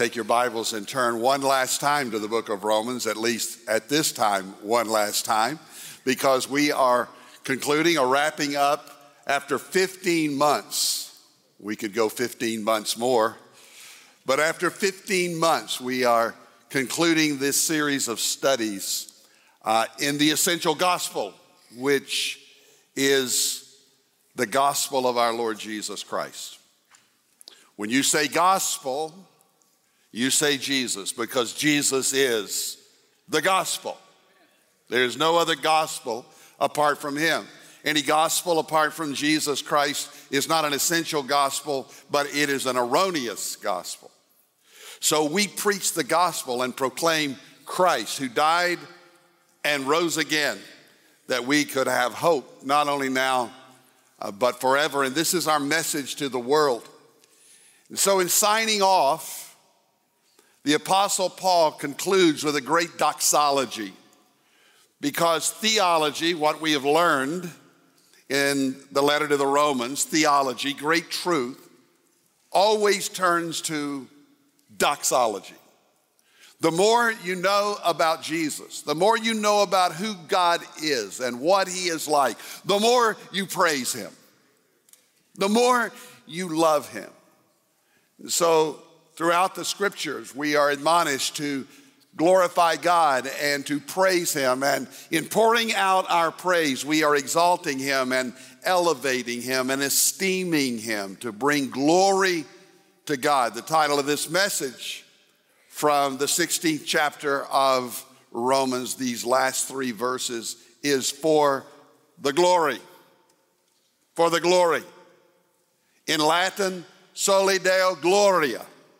take your Bibles and turn one last time to the book of Romans, at least at this time, one last time, because we are concluding or wrapping up after 15 months. We could go 15 months more, but after 15 months, we are concluding this series of studies in the essential gospel, which is the gospel of our Lord Jesus Christ. When you say gospel, you say Jesus, because Jesus is the gospel. There's no other gospel apart from him. Any gospel apart from Jesus Christ is not an essential gospel, but it is an erroneous gospel. So we preach the gospel and proclaim Christ, who died and rose again, that we could have hope, not only now, but forever. And this is our message to the world. And so in signing off, the Apostle Paul concludes with a great doxology, because theology, what we have learned in the letter to the Romans, theology, great truth, always turns to doxology. The more you know about Jesus, the more you know about who God is and what he is like, the more you praise him, the more you love him. So throughout the scriptures, we are admonished to glorify God and to praise him. And in pouring out our praise, we are exalting him and elevating him and esteeming him to bring glory to God. The title of this message from the 16th chapter of Romans, these last three verses, is For the Glory. For the glory. In Latin, Soli Deo Gloria.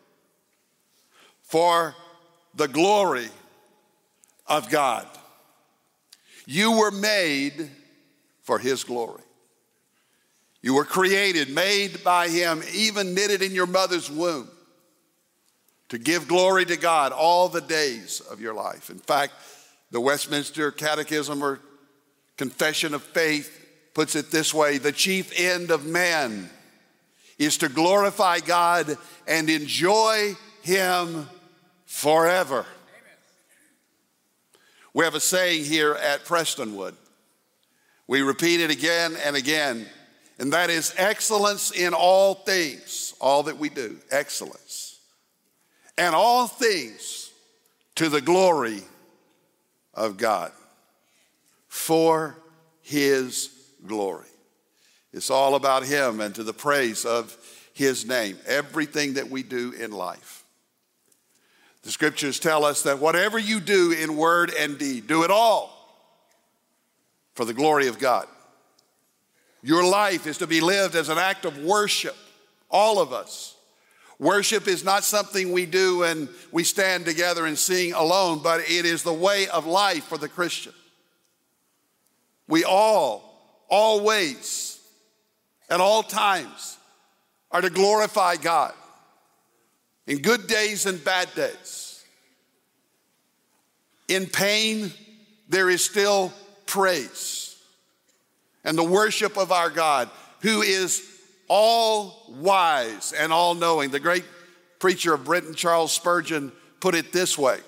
For the glory of God. You were made for his glory. You were created, made by him, even knitted in your mother's womb, to give glory to God all the days of your life. In fact, the Westminster Catechism or Confession of Faith puts it this way: the chief end of man is to glorify God and enjoy him forever. Amen. We have a saying here at Prestonwood. We repeat it again and again, and that is excellence in all things, all that we do, excellence. And all things to the glory of God, for his glory. It's all about him and to the praise of his name, everything that we do in life. The scriptures tell us that whatever you do in word and deed, do it all for the glory of God. Your life is to be lived as an act of worship, all of us. Worship is not something we do and we stand together and sing alone, but it is the way of life for the Christian. We all, always, at all times, are to glorify God in good days and bad days. In pain, there is still praise and the worship of our God, who is all wise and all knowing. The great preacher of Britain, Charles Spurgeon, put it this way: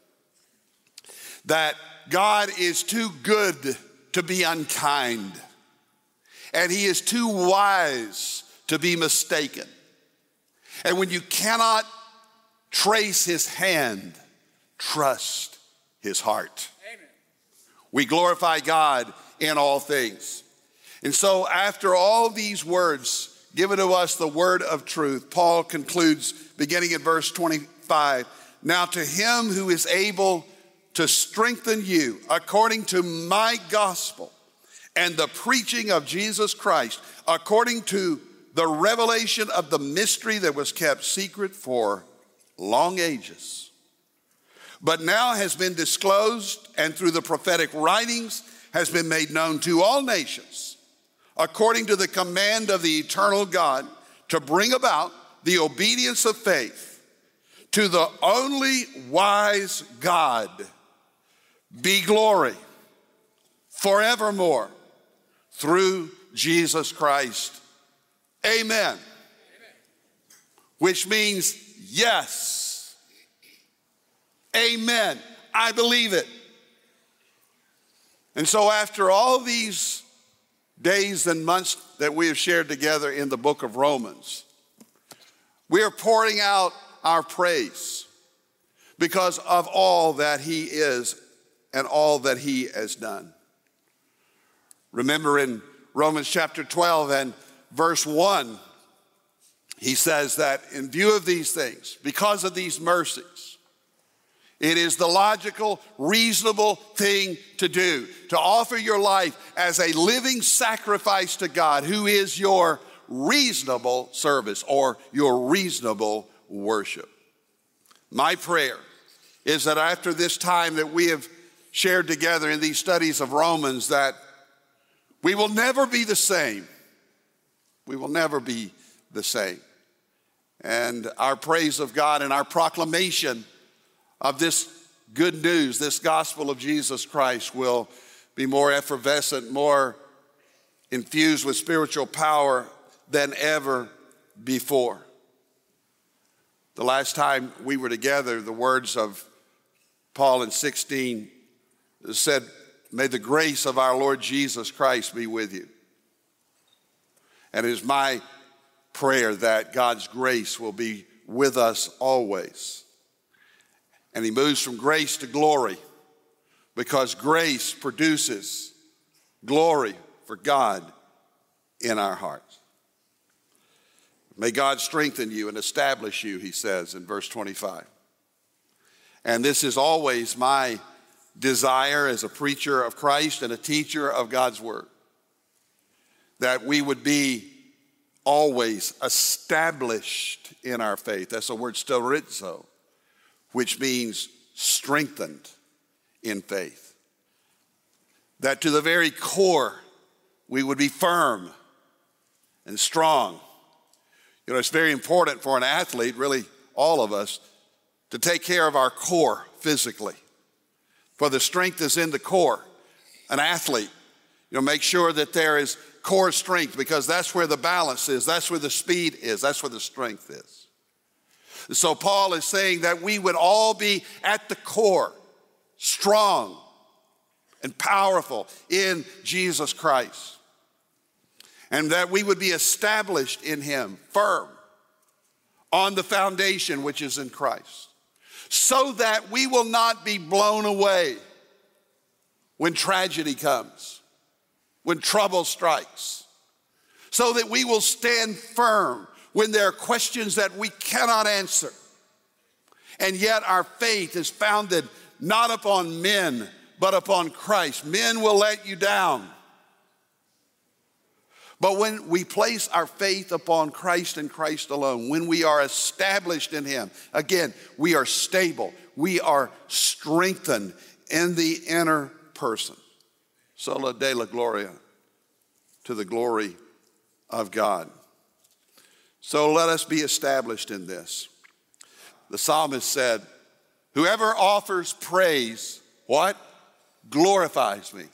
that God is too good to be unkind, and he is too wise to be mistaken. And when you cannot trace his hand, trust his heart. Amen. We glorify God in all things. And so after all these words given to us, the word of truth, Paul concludes beginning at verse 25. Now to him who is able to strengthen you according to my gospel and the preaching of Jesus Christ, according to the revelation of the mystery that was kept secret for long ages, but now has been disclosed, and through the prophetic writings has been made known to all nations, according to the command of the eternal God, to bring about the obedience of faith. To the only wise God be glory forevermore through Jesus Christ. Amen. Which means yes. Amen. I believe it. And so after all these days and months that we have shared together in the book of Romans, we are pouring out our praise because of all that he is and all that he has done. Remember in Romans chapter 12 and verse 1, he says that in view of these things, because of these mercies, it is the logical, reasonable thing to do, to offer your life as a living sacrifice to God, who is your reasonable service or your reasonable worship. My prayer is that after this time that we have shared together in these studies of Romans, that we will never be the same. We will never be the same. And our praise of God and our proclamation of this good news, this gospel of Jesus Christ, will be more effervescent, more infused with spiritual power than ever before. The last time we were together, the words of Paul in 16 said, "May the grace of our Lord Jesus Christ be with you." And it is my prayer that God's grace will be with us always. And he moves from grace to glory because grace produces glory for God in our hearts. May God strengthen you and establish you, he says in verse 25. And this is always my desire as a preacher of Christ and a teacher of God's word, that we would be always established in our faith. That's the word sterizo, which means strengthened in faith. That to the very core, we would be firm and strong. You know, it's very important for an athlete, really all of us, to take care of our core physically. For the strength is in the core. An athlete, make sure that there is core strength, because that's where the balance is, that's where the speed is, that's where the strength is. So Paul is saying that we would all be at the core, strong and powerful in Jesus Christ. And that we would be established in him, firm, on the foundation which is in Christ. So that we will not be blown away when tragedy comes, when trouble strikes. So that we will stand firm when there are questions that we cannot answer. And yet our faith is founded not upon men, but upon Christ. Men will let you down. But when we place our faith upon Christ and Christ alone, when we are established in him, again, we are stable. We are strengthened in the inner person. Sola Deo Gloria, to the glory of God. So let us be established in this. The psalmist said, whoever offers praise, what? Glorifies me.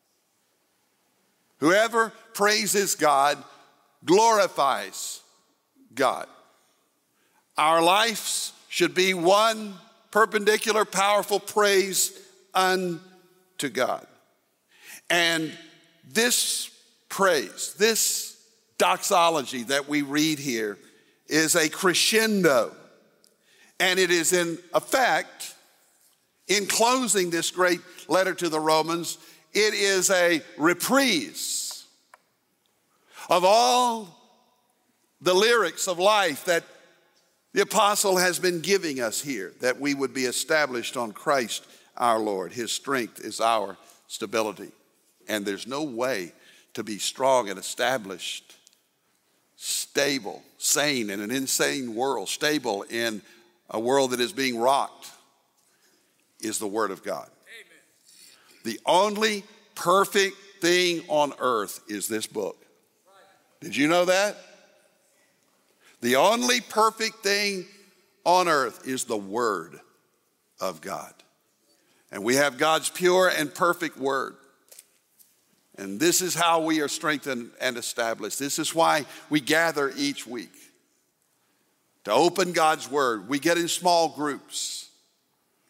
Whoever praises God glorifies God. Our lives should be one perpendicular, powerful praise unto God. And this praise, this doxology that we read here is a crescendo. And it is in effect, in closing this great letter to the Romans, it is a reprise of all the lyrics of life that the apostle has been giving us here, that we would be established on Christ our Lord. His strength is our stability. And there's no way to be strong and established, stable, sane in an insane world, stable in a world that is being rocked, is the Word of God. The only perfect thing on earth is this book. Did you know that? The only perfect thing on earth is the Word of God. And we have God's pure and perfect Word. And this is how we are strengthened and established. This is why we gather each week to open God's Word. We get in small groups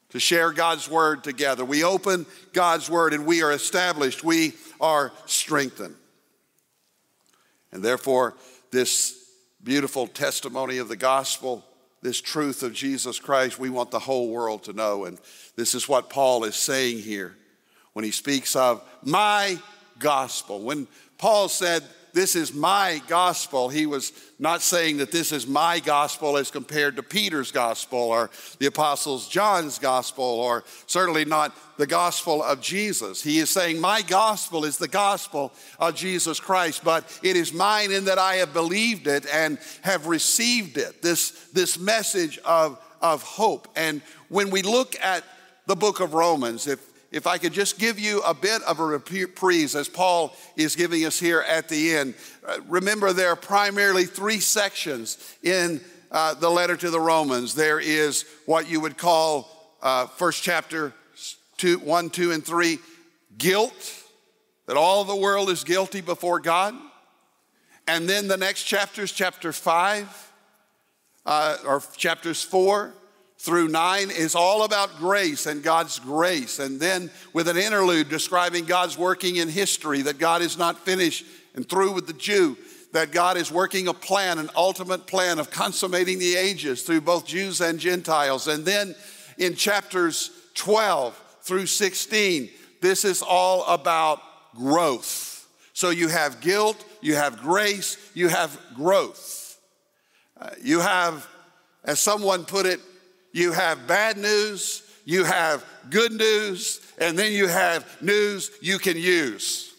to share God's word together. We open God's word and we are established. We are strengthened. And therefore, this beautiful testimony of the gospel, this truth of Jesus Christ, we want the whole world to know. And this is what Paul is saying here when he speaks of my gospel. When Paul said, this is my gospel, he was not saying that this is my gospel as compared to Peter's gospel or the Apostle John's gospel, or certainly not the gospel of Jesus. He is saying my gospel is the gospel of Jesus Christ, but it is mine in that I have believed it and have received it, this message of hope. And when we look at the book of Romans, if I could just give you a bit of a reprise as Paul is giving us here at the end. Remember, there are primarily three sections in the letter to the Romans. There is what you would call first chapter 1, 2, and 3, guilt, that all the world is guilty before God. And then the next chapters, chapter 5, or chapters 4 through 9 is all about grace and God's grace. And then with an interlude describing God's working in history, that God is not finished and through with the Jew, that God is working a plan, an ultimate plan of consummating the ages through both Jews and Gentiles. And then in chapters 12 through 16, this is all about growth. So you have guilt, you have grace, you have growth. You have, as someone put it, you have bad news, you have good news, and then you have news you can use.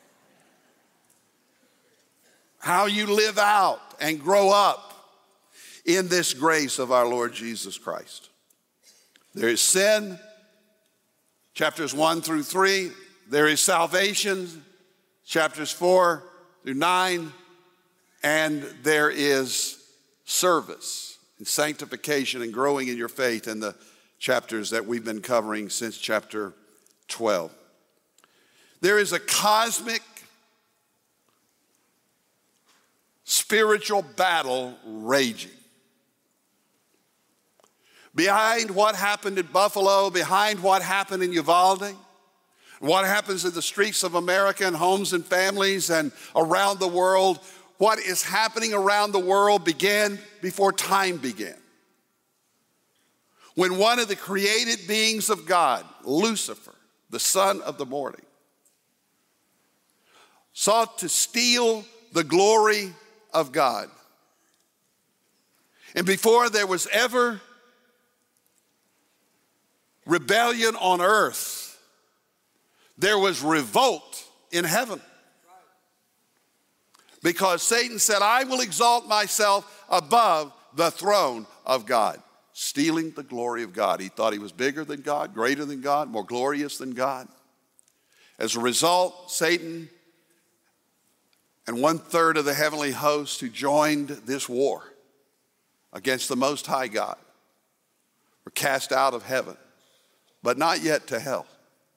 How you live out and grow up in this grace of our Lord Jesus Christ. There is sin, chapters 1 through 3. There is salvation, chapters 4 through 9. And there is service and sanctification and growing in your faith in the chapters that we've been covering since chapter 12. There is a cosmic spiritual battle raging. Behind what happened at Buffalo, behind what happened in Uvalde, what happens in the streets of America and homes and families and around the world, what is happening around the world began before time began. When one of the created beings of God, Lucifer, the son of the morning, sought to steal the glory of God. And before there was ever rebellion on earth, there was revolt in heaven. Because Satan said, I will exalt myself above the throne of God, stealing the glory of God. He thought he was bigger than God, greater than God, more glorious than God. As a result, Satan and 1/3 of the heavenly host who joined this war against the Most High God were cast out of heaven, but not yet to hell.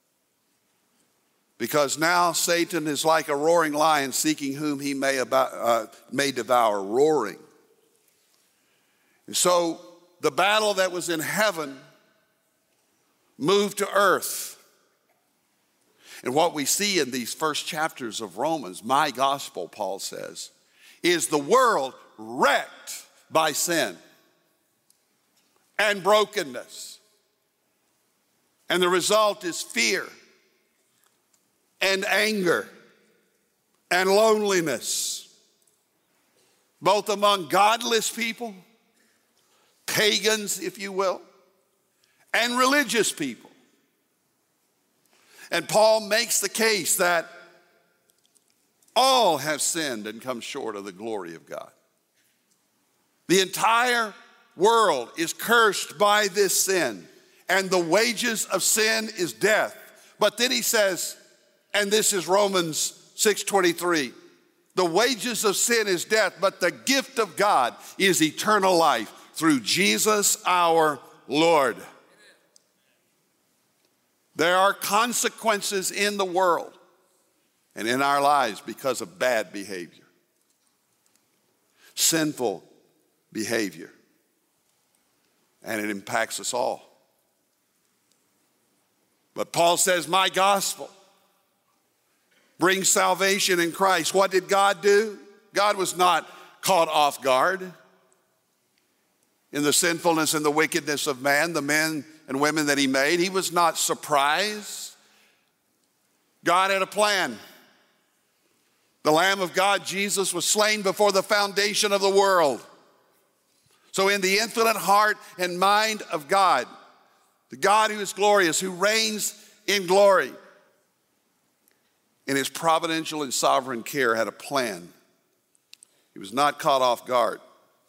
Because now Satan is like a roaring lion seeking whom he may devour, roaring. And so the battle that was in heaven moved to earth. And what we see in these first chapters of Romans, my gospel, Paul says, is the world wrecked by sin and brokenness. And the result is fear and anger and loneliness, both among godless people, pagans, if you will, and religious people. And Paul makes the case that all have sinned and come short of the glory of God. The entire world is cursed by this sin, and the wages of sin is death. But then he says, and this is Romans 6:23, the wages of sin is death, but the gift of God is eternal life through Jesus our Lord. There are consequences in the world and in our lives because of bad behavior, sinful behavior, and it impacts us all. But Paul says, my gospel brings salvation in Christ. What did God do? God was not caught off guard in the sinfulness and the wickedness of man, the men and women that he made. He was not surprised. God had a plan. The Lamb of God, Jesus, was slain before the foundation of the world. So in the infinite heart and mind of God, the God who is glorious, who reigns in glory, in his providential and sovereign care had a plan. He was not caught off guard.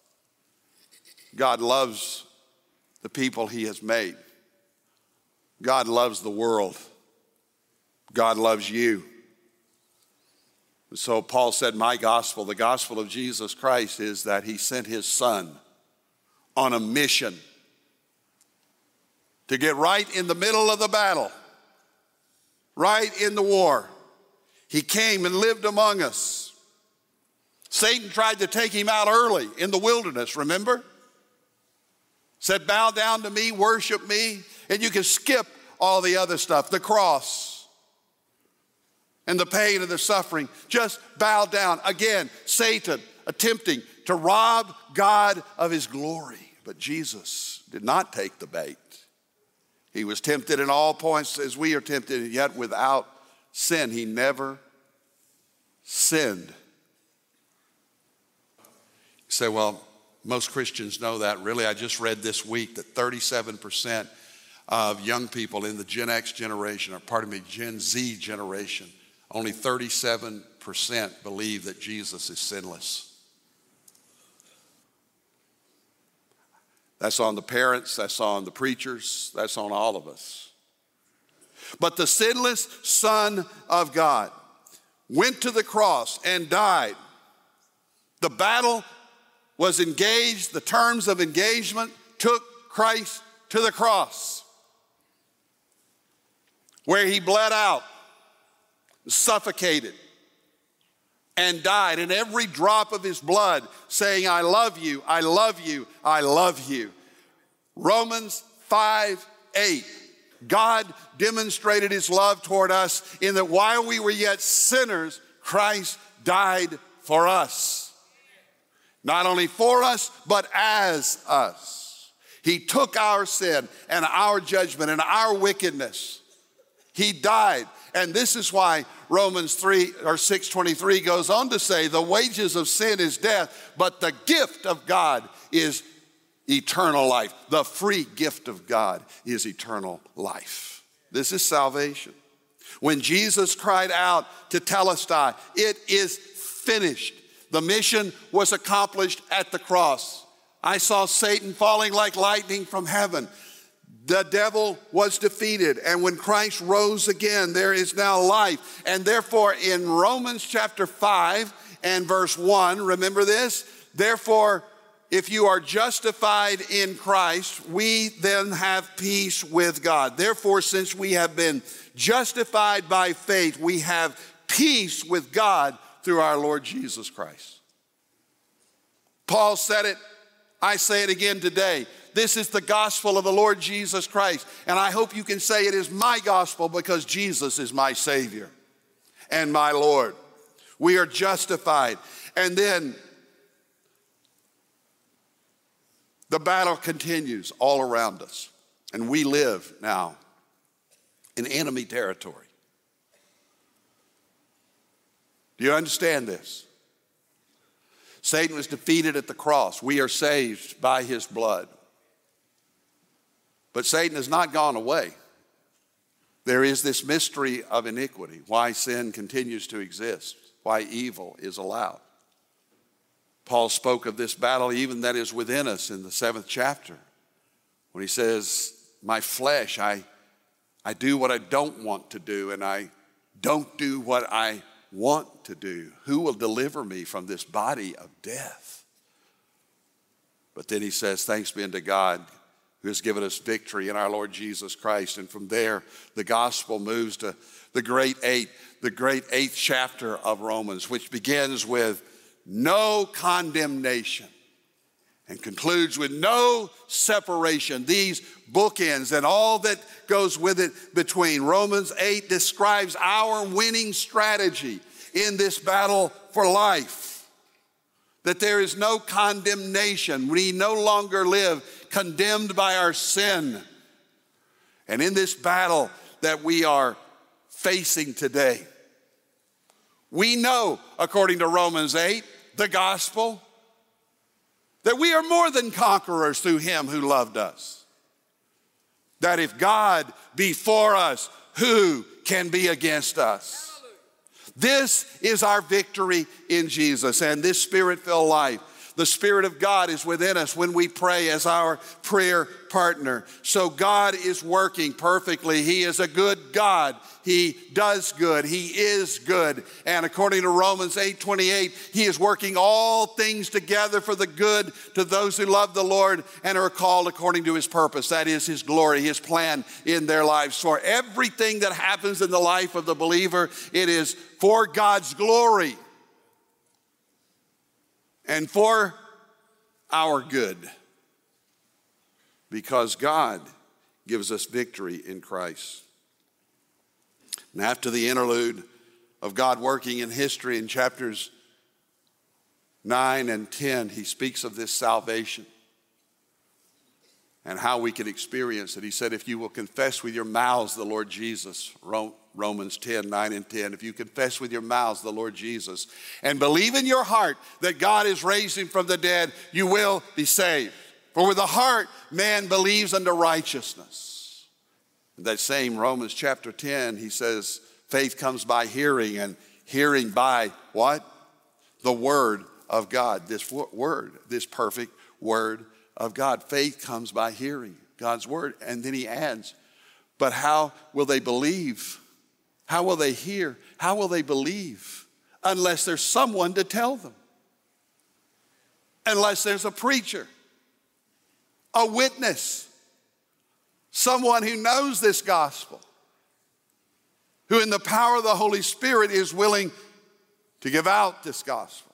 God loves the people he has made. God loves the world. God loves you. And so Paul said, my gospel, the gospel of Jesus Christ, is that he sent his son on a mission to get right in the middle of the battle, right in the war. He came and lived among us. Satan tried to take him out early in the wilderness, remember? Said, bow down to me, worship me, and you can skip all the other stuff, the cross and the pain and the suffering. Just bow down. Again, Satan attempting to rob God of his glory. But Jesus did not take the bait. He was tempted in all points as we are tempted, yet without sin. He never sinned. You say, well, most Christians know that. Really, I just read this week that 37% of young people in the Gen X generation, or Gen Z generation, only 37% believe that Jesus is sinless. That's on the parents, that's on the preachers, that's on all of us. But the sinless Son of God went to the cross and died. The battle was engaged, the terms of engagement took Christ to the cross, where he bled out, suffocated, and died. And every drop of his blood saying, I love you, I love you, I love you. Romans 5:8. God demonstrated his love toward us in that while we were yet sinners, Christ died for us. Not only for us, but as us. He took our sin and our judgment and our wickedness. He died. And this is why Romans 6:23 goes on to say, the wages of sin is death, but the gift of God is eternal life. The free gift of God is eternal life. This is salvation. When Jesus cried out to Telestai, it is finished. The mission was accomplished at the cross. I saw Satan falling like lightning from heaven. The devil was defeated, and when Christ rose again, there is now life. And therefore, in Romans chapter 5 and verse 1, remember this? Therefore, if you are justified in Christ, we then have peace with God. Therefore, since we have been justified by faith, we have peace with God through our Lord Jesus Christ. Paul said it, I say it again today. This is the gospel of the Lord Jesus Christ. And I hope you can say it is my gospel because Jesus is my Savior and my Lord. We are justified. And then the battle continues all around us. And we live now in enemy territory. Do you understand this? Satan was defeated at the cross. We are saved by his blood. But Satan has not gone away. There is this mystery of iniquity, why sin continues to exist, why evil is allowed. Paul spoke of this battle even that is within us in the 7th chapter when he says, my flesh, I do what I don't want to do, and I don't do what I want to do. Who will deliver me from this body of death? But then he says, thanks be unto God who has given us victory in our Lord Jesus Christ. And from there, the gospel moves to the great 8th chapter of Romans, which begins with no condemnation. and concludes with no separation. These bookends and all that goes with it between. Romans 8 describes our winning strategy in this battle for life. That there is no condemnation. We no longer live condemned by our sin. And in this battle that we are facing today, we know, according to Romans 8, the gospel, that we are more than conquerors through him who loved us. That if God be for us, who can be against us? This is our victory in Jesus, and this Spirit-filled life. The Spirit of God is within us when we pray as our prayer partner. So God is working perfectly. He is a good God. He does good. He is good. And according to Romans 8:28, he is working all things together for the good to those who love the Lord and are called according to his purpose. That is his glory, his plan in their lives. For everything that happens in the life of the believer, it is for God's glory and for our good, because God gives us victory in Christ. And after the interlude of God working in history in chapters 9 and 10, he speaks of this salvation and how we can experience it. He said, if you will confess with your mouths the Lord Jesus, Romans 10, 9 and 10, if you confess with your mouths the Lord Jesus and believe in your heart that God has raised him from the dead, you will be saved. For with the heart man believes unto righteousness. In that same Romans chapter 10, he says, faith comes by hearing, and hearing by what? The word of God. This word, this perfect word of God. Faith comes by hearing God's word. And then he adds, but how will they believe? How will they hear? How will they believe? Unless there's someone to tell them. Unless there's a preacher, a witness, someone who knows this gospel, who in the power of the Holy Spirit is willing to give out this gospel.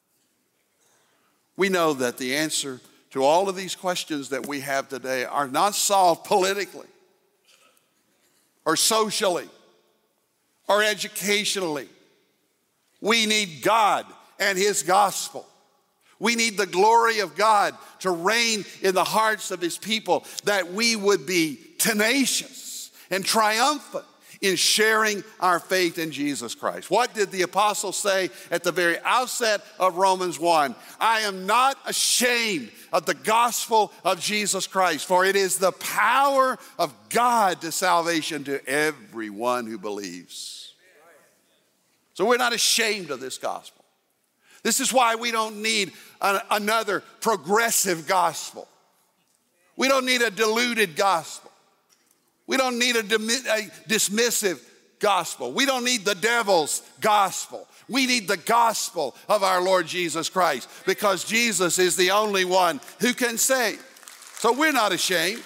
We know that the answer to all of these questions that we have today are not solved politically or socially or educationally. We need God and his gospel. We need the glory of God to reign in the hearts of his people, that we would be tenacious and triumphant in sharing our faith in Jesus Christ. What did the apostle say at the very outset of Romans 1? I am not ashamed of the gospel of Jesus Christ, for it is the power of God to salvation to everyone who believes. So we're not ashamed of this gospel. This is why we don't need another progressive gospel. We don't need a diluted gospel. We don't need a dismissive gospel. We don't need the devil's gospel. We need the gospel of our Lord Jesus Christ, because Jesus is the only one who can save. So we're not ashamed.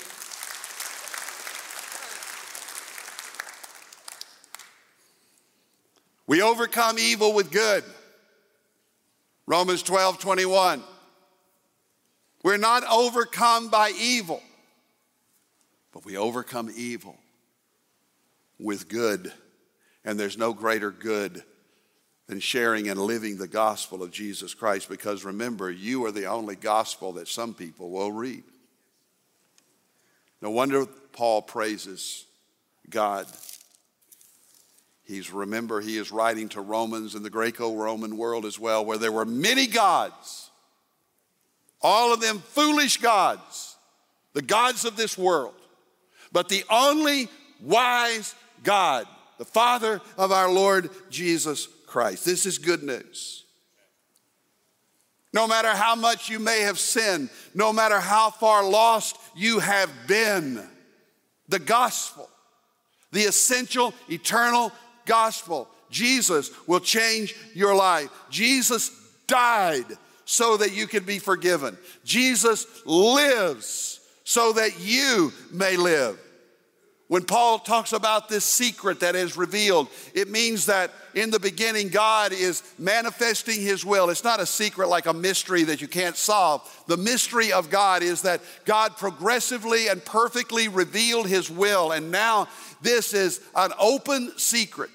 We overcome evil with good. Romans 12:21. We're not overcome by evil, but we overcome evil with good. And there's no greater good than sharing and living the gospel of Jesus Christ, because remember, you are the only gospel that some people will read. No wonder Paul praises God. He is writing to Romans in the Greco-Roman world as well, where there were many gods, all of them foolish gods, the gods of this world. But the only wise God, the Father of our Lord Jesus Christ. This is good news. No matter how much you may have sinned, no matter how far lost you have been, the gospel, the essential, eternal gospel, Jesus will change your life. Jesus died so that you could be forgiven. Jesus lives so that you may live. When Paul talks about this secret that is revealed, it means that in the beginning, God is manifesting his will. It's not a secret like a mystery that you can't solve. The mystery of God is that God progressively and perfectly revealed his will, and now this is an open secret.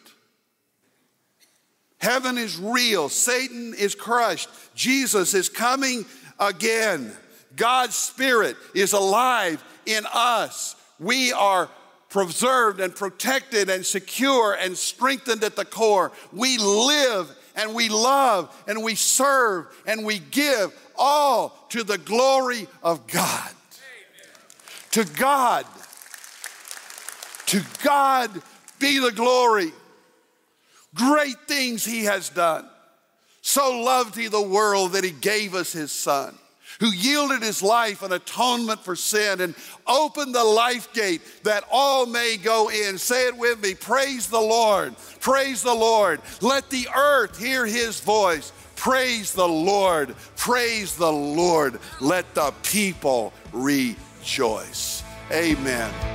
Heaven is real. Satan is crushed. Jesus is coming again. God's Spirit is alive in us. We are preserved and protected and secure and strengthened at the core. We live and we love and we serve and we give all to the glory of God. To God be the glory. Great things he has done. So loved he the world that he gave us his Son, who yielded his life an atonement for sin and opened the life gate that all may go in. Say it with me. Praise the Lord. Praise the Lord. Let the earth hear his voice. Praise the Lord. Praise the Lord. Let the people rejoice. Amen.